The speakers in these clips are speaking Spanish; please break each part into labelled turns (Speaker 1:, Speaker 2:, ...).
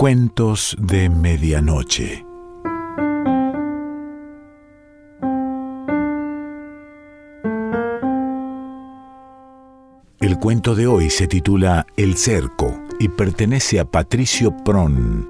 Speaker 1: Cuentos de medianoche. El cuento de hoy se titula El cerco y pertenece a Patricio Prón.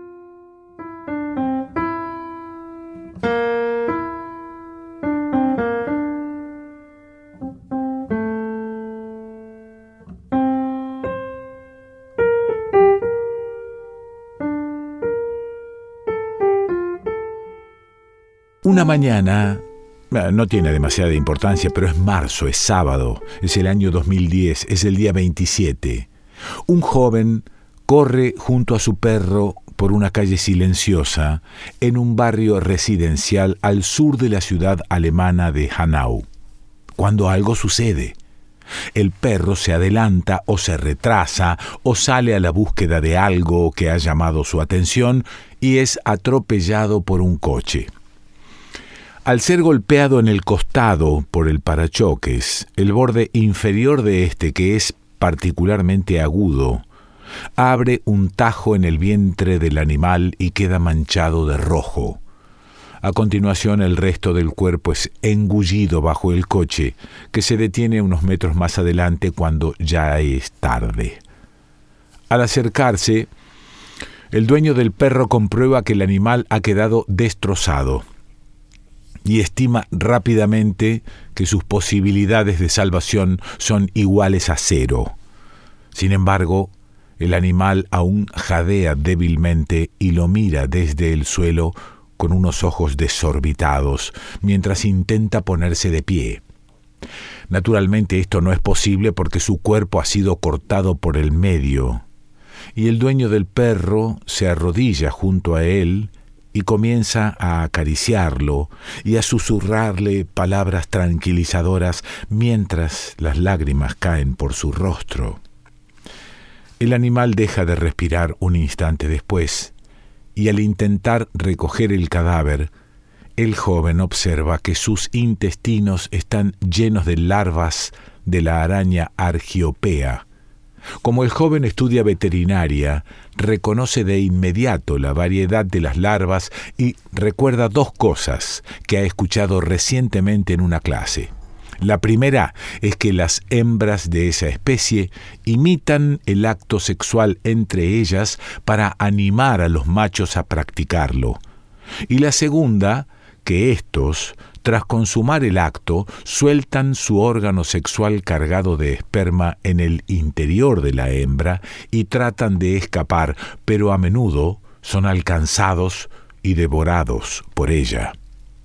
Speaker 1: Una mañana, no tiene demasiada importancia, pero es marzo, es sábado, es el año 2010, es el día 27. Un joven corre junto a su perro por una calle silenciosa en un barrio residencial al sur de la ciudad alemana de Hanau, cuando algo sucede. El perro se adelanta o se retrasa o sale a la búsqueda de algo que ha llamado su atención y es atropellado por un coche. Al ser golpeado en el costado por el parachoques, el borde inferior de este, que es particularmente agudo, abre un tajo en el vientre del animal y queda manchado de rojo. A continuación, el resto del cuerpo es engullido bajo el coche, que se detiene unos metros más adelante cuando ya es tarde. Al acercarse, el dueño del perro comprueba que el animal ha quedado destrozado y estima rápidamente que sus posibilidades de salvación son iguales a 0. Sin embargo, el animal aún jadea débilmente y lo mira desde el suelo con unos ojos desorbitados, mientras intenta ponerse de pie. Naturalmente esto no es posible porque su cuerpo ha sido cortado por el medio, y el dueño del perro se arrodilla junto a él y comienza a acariciarlo y a susurrarle palabras tranquilizadoras mientras las lágrimas caen por su rostro. El animal deja de respirar un instante después, y al intentar recoger el cadáver, el joven observa que sus intestinos están llenos de larvas de la araña Argiopea. Como el joven estudia veterinaria, reconoce de inmediato la variedad de las larvas y recuerda 2 cosas que ha escuchado recientemente en una clase. La primera es que las hembras de esa especie imitan el acto sexual entre ellas para animar a los machos a practicarlo. Y la segunda, que estos, tras consumar el acto, sueltan su órgano sexual cargado de esperma en el interior de la hembra y tratan de escapar, pero a menudo son alcanzados y devorados por ella.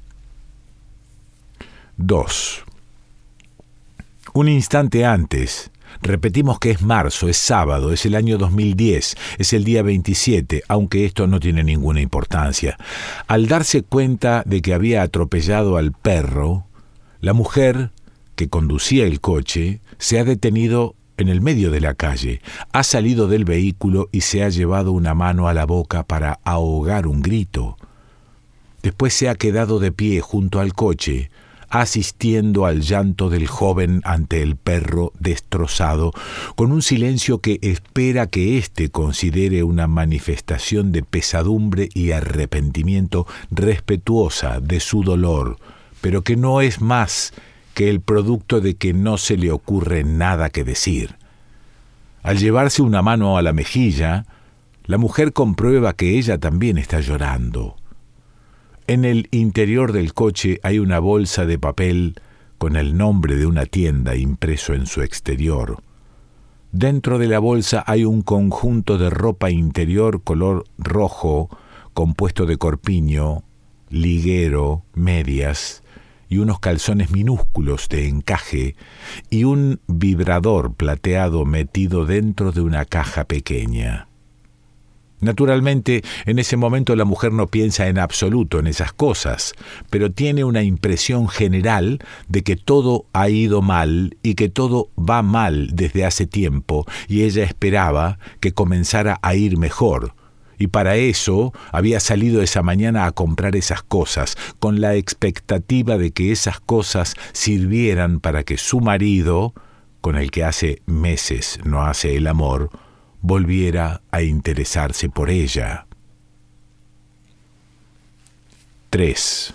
Speaker 1: 2. Un instante antes, repetimos que es marzo, es sábado, es el año 2010, es el día 27, aunque esto no tiene ninguna importancia. Al darse cuenta de que había atropellado al perro, la mujer que conducía el coche se ha detenido en el medio de la calle, ha salido del vehículo y se ha llevado una mano a la boca para ahogar un grito. Después se ha quedado de pie junto al coche, asistiendo al llanto del joven ante el perro destrozado, con un silencio que espera que éste considere una manifestación de pesadumbre y arrepentimiento respetuosa de su dolor, pero que no es más que el producto de que no se le ocurre nada que decir. Al llevarse una mano a la mejilla, la mujer comprueba que ella también está llorando. En el interior del coche hay una bolsa de papel con el nombre de una tienda impreso en su exterior. Dentro de la bolsa hay un conjunto de ropa interior color rojo, compuesto de corpiño, liguero, medias y unos calzones minúsculos de encaje y un vibrador plateado metido dentro de una caja pequeña. Naturalmente, en ese momento la mujer no piensa en absoluto en esas cosas, pero tiene una impresión general de que todo ha ido mal y que todo va mal desde hace tiempo, y ella esperaba que comenzara a ir mejor. Y para eso había salido esa mañana a comprar esas cosas, con la expectativa de que esas cosas sirvieran para que su marido, con el que hace meses no hace el amor, volviera a interesarse por ella. 3.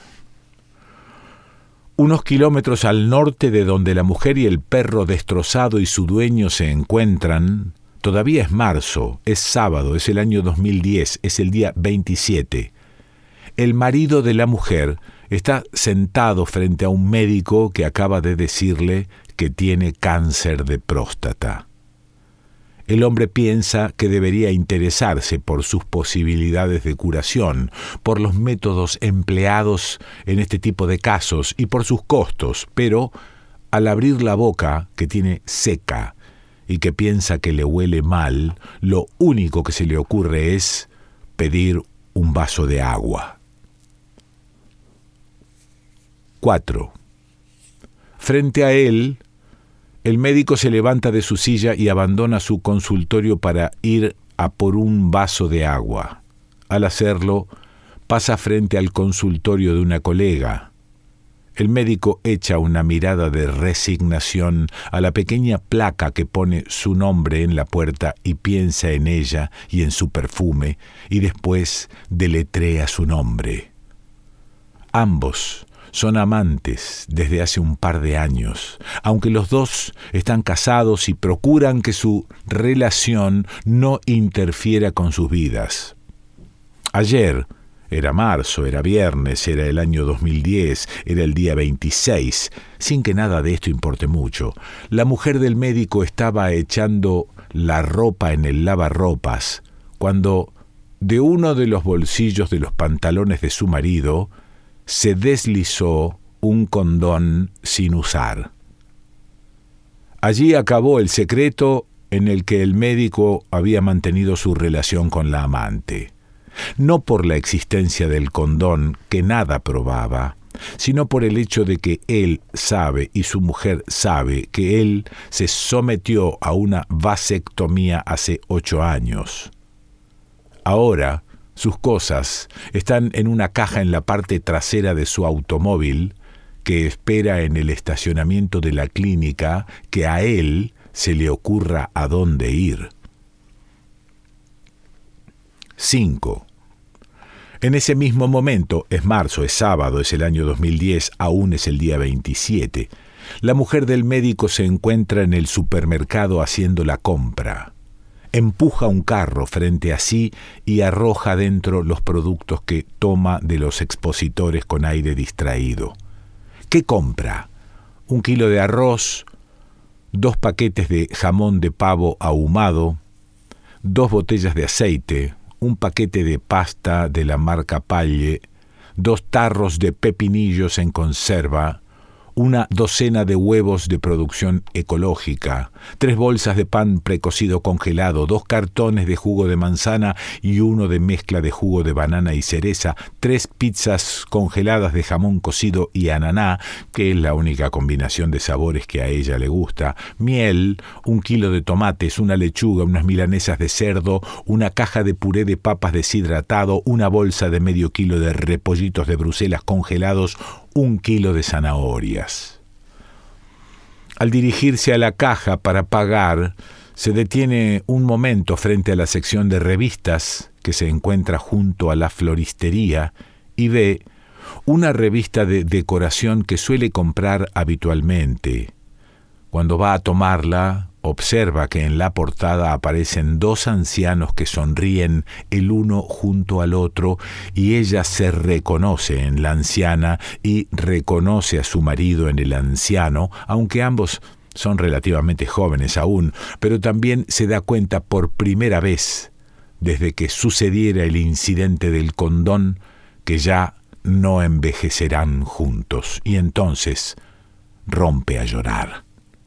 Speaker 1: Unos kilómetros al norte de donde la mujer y el perro destrozado y su dueño se encuentran, todavía es marzo, es sábado, es el año 2010, es el día 27. El marido de la mujer está sentado frente a un médico que acaba de decirle que tiene cáncer de próstata. El hombre piensa que debería interesarse por sus posibilidades de curación, por los métodos empleados en este tipo de casos y por sus costos, pero al abrir la boca, que tiene seca y que piensa que le huele mal, lo único que se le ocurre es pedir un vaso de agua. 4. Frente a él, el médico se levanta de su silla y abandona su consultorio para ir a por un vaso de agua. Al hacerlo, pasa frente al consultorio de una colega. El médico echa una mirada de resignación a la pequeña placa que pone su nombre en la puerta y piensa en ella y en su perfume, y después deletrea su nombre. Ambos son amantes desde hace un par de años, aunque los dos están casados y procuran que su relación no interfiera con sus vidas. Ayer era marzo, era viernes, era el año 2010, era el día 26, sin que nada de esto importe mucho. La mujer del médico estaba echando la ropa en el lavarropas cuando de uno de los bolsillos de los pantalones de su marido se deslizó un condón sin usar. Allí acabó el secreto en el que el médico había mantenido su relación con la amante. No por la existencia del condón, que nada probaba, sino por el hecho de que él sabe y su mujer sabe que él se sometió a una vasectomía hace 8 años. Ahora, sus cosas están en una caja en la parte trasera de su automóvil que espera en el estacionamiento de la clínica que a él se le ocurra a dónde ir. 5. En ese mismo momento, es marzo, es sábado, es el año 2010, aún es el día 27, la mujer del médico se encuentra en el supermercado haciendo la compra. Empuja un carro frente a sí y arroja dentro los productos que toma de los expositores con aire distraído. ¿Qué compra? 1 kilo de arroz, 2 paquetes de jamón de pavo ahumado, 2 botellas de aceite, 1 paquete de pasta de la marca Palle, 2 tarros de pepinillos en conserva, 1 docena de huevos de producción ecológica, 3 bolsas de pan precocido congelado, 2 cartones de jugo de manzana y 1 de mezcla de jugo de banana y cereza, 3 pizzas congeladas de jamón cocido y ananá, que es la única combinación de sabores que a ella le gusta, miel, 1 kilo de tomates, 1 lechuga, unas milanesas de cerdo, 1 caja de puré de papas deshidratado, 1 bolsa de medio kilo de repollitos de Bruselas congelados, 1 kilo de zanahorias. Al dirigirse a la caja para pagar, se detiene un momento frente a la sección de revistas que se encuentra junto a la floristería y ve una revista de decoración que suele comprar habitualmente. Cuando va a tomarla, observa que en la portada aparecen 2 ancianos que sonríen el uno junto al otro y ella se reconoce en la anciana y reconoce a su marido en el anciano, aunque ambos son relativamente jóvenes aún, pero también se da cuenta por primera vez, desde que sucediera el incidente del condón, que ya no envejecerán juntos, y entonces rompe a llorar.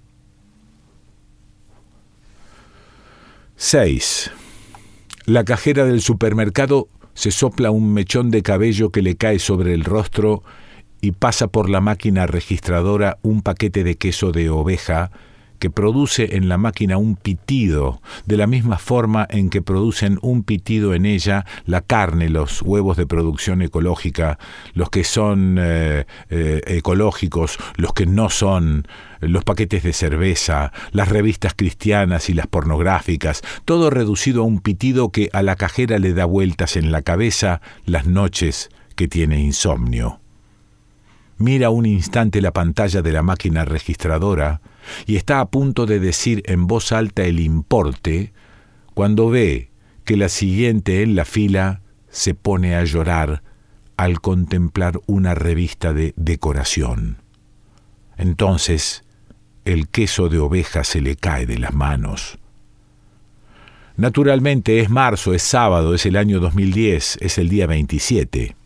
Speaker 1: 6. La cajera del supermercado se sopla un mechón de cabello que le cae sobre el rostro y pasa por la máquina registradora un paquete de queso de oveja que produce en la máquina un pitido, de la misma forma en que producen un pitido en ella la carne, los huevos de producción ecológica, los que son ecológicos, los que no son, los paquetes de cerveza, las revistas cristianas y las pornográficas, todo reducido a un pitido que a la cajera le da vueltas en la cabeza las noches que tiene insomnio. Mira un instante la pantalla de la máquina registradora y está a punto de decir en voz alta el importe cuando ve que la siguiente en la fila se pone a llorar al contemplar una revista de decoración. Entonces, el queso de oveja se le cae de las manos. Naturalmente es marzo, es sábado, es el año 2010, es el día 27.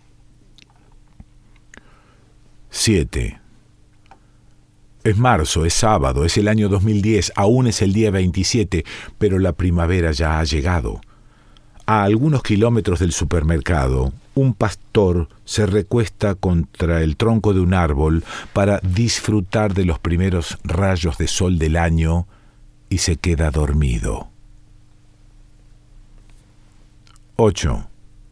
Speaker 1: 7. Es marzo, es sábado, es el año 2010, aún es el día 27, pero la primavera ya ha llegado. A algunos kilómetros del supermercado, un pastor se recuesta contra el tronco de un árbol para disfrutar de los primeros rayos de sol del año y se queda dormido. 8.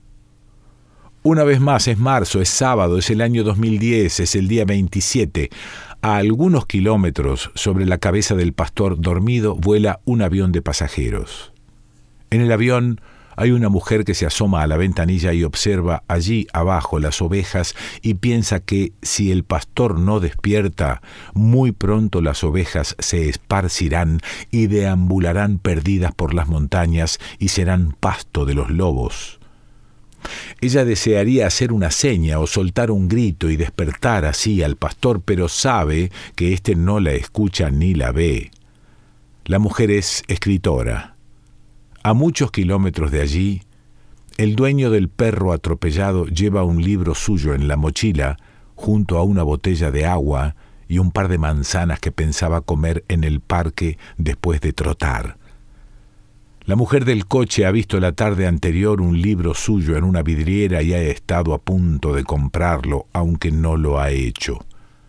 Speaker 1: Una vez más es marzo, es sábado, es el año 2010, es el día 27. A algunos kilómetros sobre la cabeza del pastor dormido vuela un avión de pasajeros. En el avión hay una mujer que se asoma a la ventanilla y observa allí abajo las ovejas y piensa que si el pastor no despierta, muy pronto las ovejas se esparcirán y deambularán perdidas por las montañas y serán pasto de los lobos. Ella desearía hacer una seña o soltar un grito y despertar así al pastor, pero sabe que éste no la escucha ni la ve. La mujer es escritora. A muchos kilómetros de allí, el dueño del perro atropellado lleva un libro suyo en la mochila junto a una botella de agua y un par de manzanas que pensaba comer en el parque después de trotar. La mujer del coche ha visto la tarde anterior un libro suyo en una vidriera y ha estado a punto de comprarlo, aunque no lo ha hecho.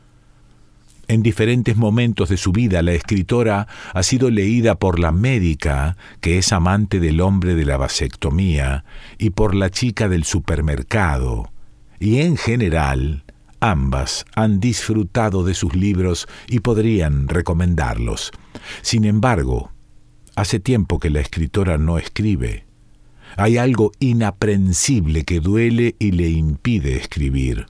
Speaker 1: En diferentes momentos de su vida, la escritora ha sido leída por la médica, que es amante del hombre de la vasectomía, y por la chica del supermercado, y en general, ambas han disfrutado de sus libros y podrían recomendarlos. Sin embargo, hace tiempo que la escritora no escribe. Hay algo inaprensible que duele y le impide escribir.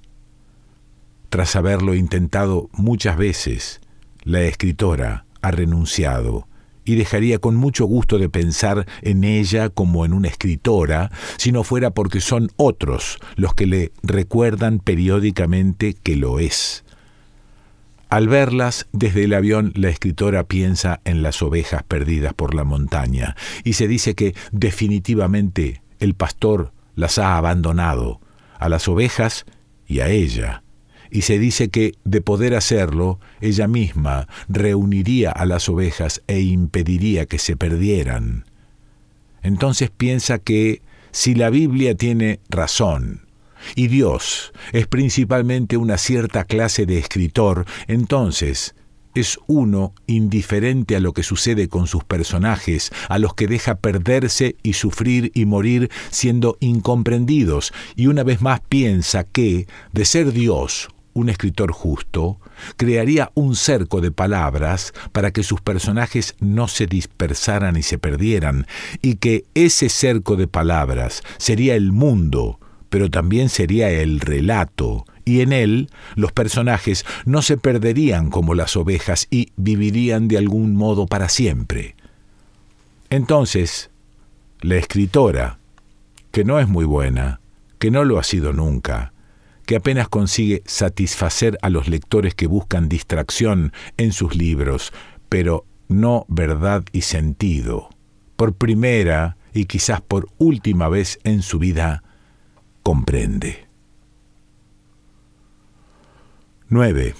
Speaker 1: Tras haberlo intentado muchas veces, la escritora ha renunciado y dejaría con mucho gusto de pensar en ella como en una escritora, si no fuera porque son otros los que le recuerdan periódicamente que lo es. Al verlas desde el avión, la escritora piensa en las ovejas perdidas por la montaña y se dice que definitivamente el pastor las ha abandonado, a las ovejas y a ella. Y se dice que, de poder hacerlo, ella misma reuniría a las ovejas e impediría que se perdieran. Entonces piensa que, si la Biblia tiene razón, y Dios es principalmente una cierta clase de escritor, entonces es uno indiferente a lo que sucede con sus personajes, a los que deja perderse y sufrir y morir siendo incomprendidos, y una vez más piensa que, de ser Dios un escritor justo, crearía un cerco de palabras para que sus personajes no se dispersaran y se perdieran, y que ese cerco de palabras sería el mundo, pero también sería el relato, y en él los personajes no se perderían como las ovejas y vivirían de algún modo para siempre. Entonces, la escritora, que no es muy buena, que no lo ha sido nunca, que apenas consigue satisfacer a los lectores que buscan distracción en sus libros, pero no verdad y sentido, por primera y quizás por última vez en su vida, comprende. 9.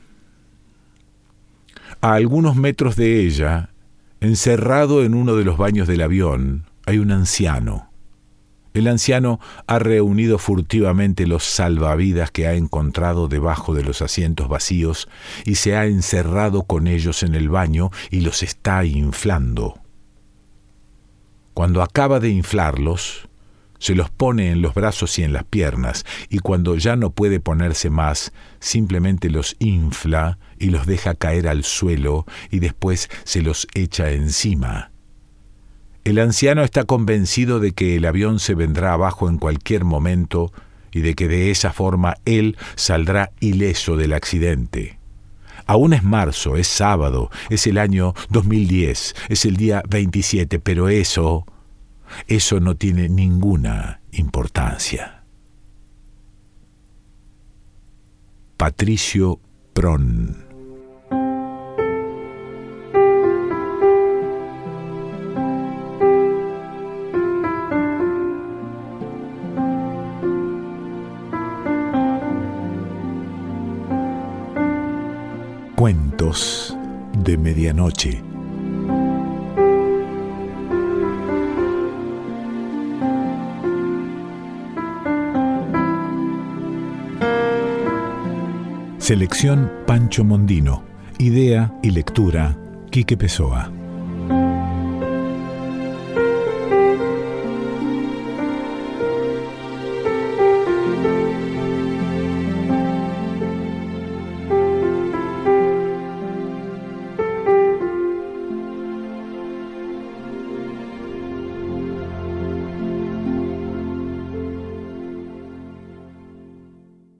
Speaker 1: A algunos metros de ella, encerrado en uno de los baños del avión, hay un anciano. El anciano ha reunido furtivamente los salvavidas que ha encontrado debajo de los asientos vacíos y se ha encerrado con ellos en el baño y los está inflando. Cuando acaba de inflarlos, se los pone en los brazos y en las piernas, y cuando ya no puede ponerse más, simplemente los infla y los deja caer al suelo y después se los echa encima. El anciano está convencido de que el avión se vendrá abajo en cualquier momento y de que de esa forma él saldrá ileso del accidente. Aún es marzo, es sábado, es el año 2010, es el día 27, pero eso no tiene ninguna importancia. Patricio Prón. Cuentos de medianoche. Selección Pancho Mondino. Idea y lectura Quique Pessoa.